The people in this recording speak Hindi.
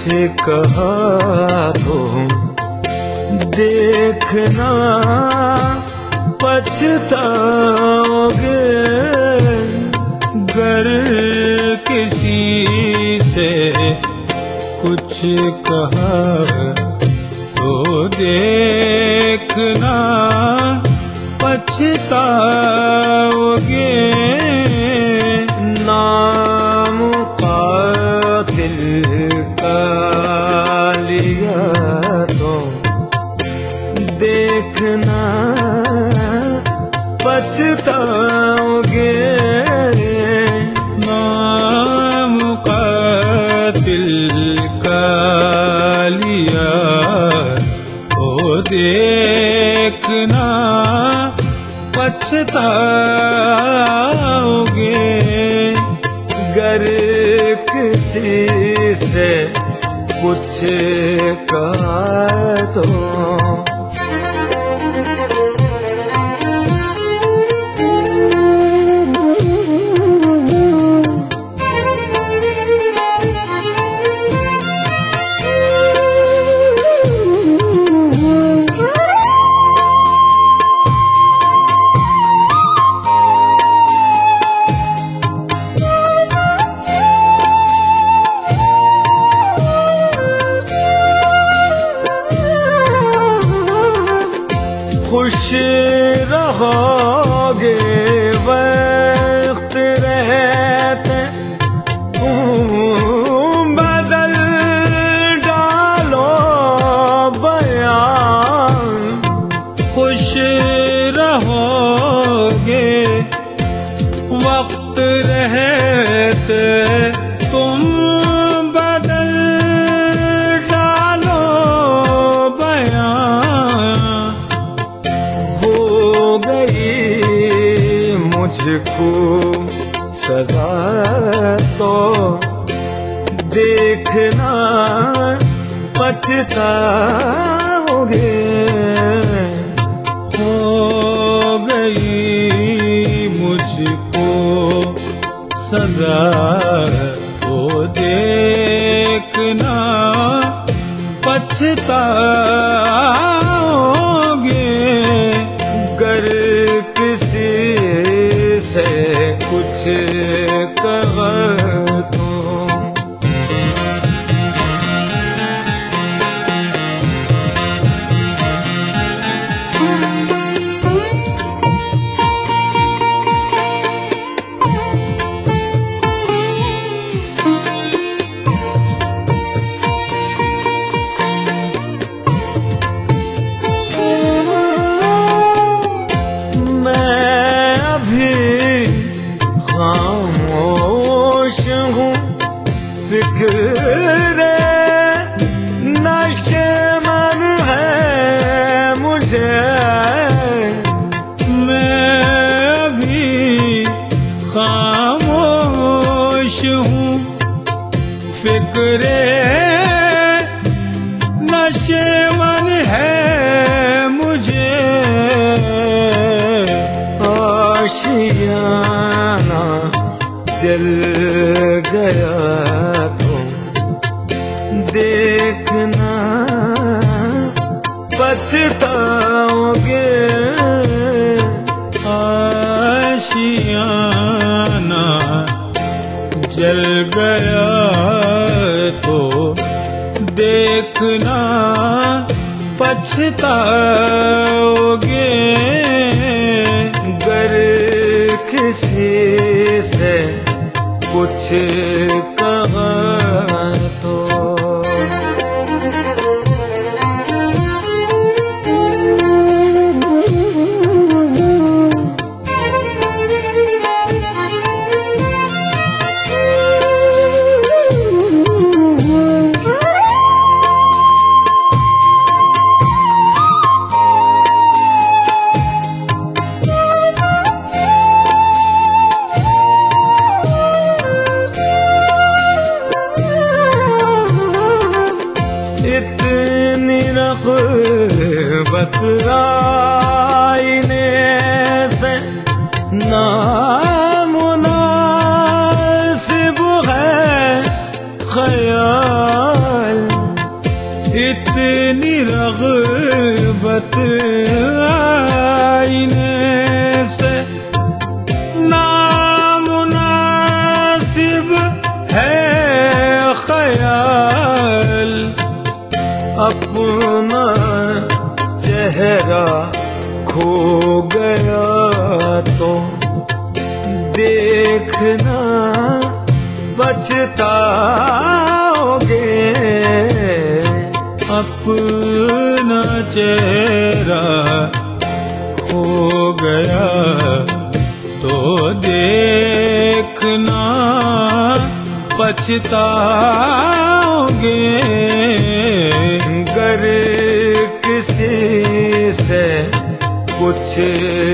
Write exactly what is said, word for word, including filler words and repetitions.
कहा तो देखना पछताओगे, गर किसी से कुछ कहा तो देखना पछताओगे। नाम कातिल का लिया तो देखना पछताओगे। नाम कातिल का लिया तो देखना पछताओगे। गर किसी से कुछ कहा तो खुश रहोगे वक्त रहते, बदल डालो बयान। खुश रहोगे वक्त रहते, तुम बदल डालो बयान। हो गई मुझको सजा तो देखना पछताओगे। हो गई मुझको सजा तो देखना पछताओगे। गर किसी से कुछ कहा तो खामोश हूँ, फिक्र नशे मन है मुझे। मैं अभी खामोश हूँ, फिक्रे नशे मन है मुझे। आशियाना जल गया तो देखना पछताओगे। आशियाना जल गया तो देखना पछताओगे। गर किसी से कुछ कहा तो बतराइने से नामुनासिब है ख्याल। इतनी रग़बत आईने से नामुनासिब है ख्याल, अपना चेहरा खो गया तो देखना पछताओगे। अपना चेहरा खो गया तो देखना पछताओगे। गर किसी से कुछ